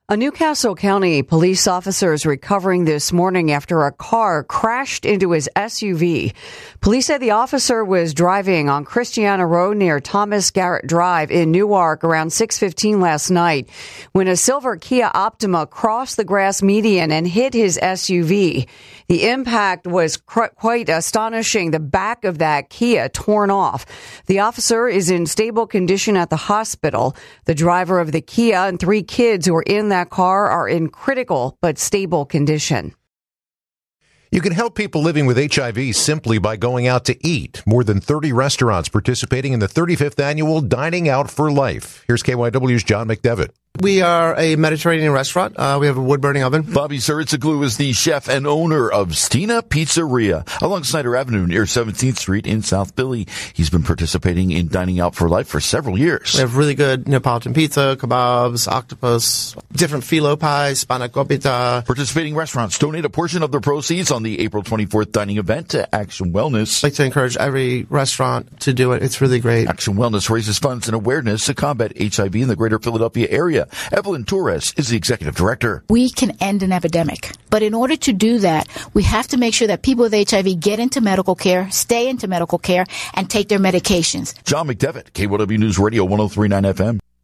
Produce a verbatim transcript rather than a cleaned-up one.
A Newcastle County police officer is recovering this morning after a car crashed into his S U V. Police say the officer was driving on Christiana Road near Thomas Garrett Drive in Newark around six fifteen last night when a silver Kia Optima crossed the grass median and hit his S U V. The impact was cr- quite astonishing. The back of that Kia torn off. The officer is in stable condition at the hospital. The driver of the Kia and three kids who were in that car are in critical but stable condition. You can help people living with H I V simply by going out to eat. More than thirty restaurants participating in the thirty-fifth annual Dining Out for Life. Here's K Y W's John McDevitt. We are a Mediterranean restaurant. Uh, we have a wood-burning oven. Bobby Saritzoglu is the chef and owner of Stina Pizzeria along Snyder Avenue near seventeenth Street in South Philly. He's been participating in Dining Out for Life for several years. We have really good Neapolitan pizza, kebabs, octopus, different phyllo pies, spanakopita. Participating restaurants donate a portion of the proceeds on the April twenty-fourth dining event to Action Wellness. I'd like to encourage every restaurant to do it. It's really great. Action Wellness raises funds and awareness to combat H I V in the greater Philadelphia area. Evelyn Torres is the executive director. We can end an epidemic, but in order to do that, we have to make sure that people with H I V get into medical care, stay into medical care, and take their medications. John McDevitt, K Y W News Radio one oh three point nine F M.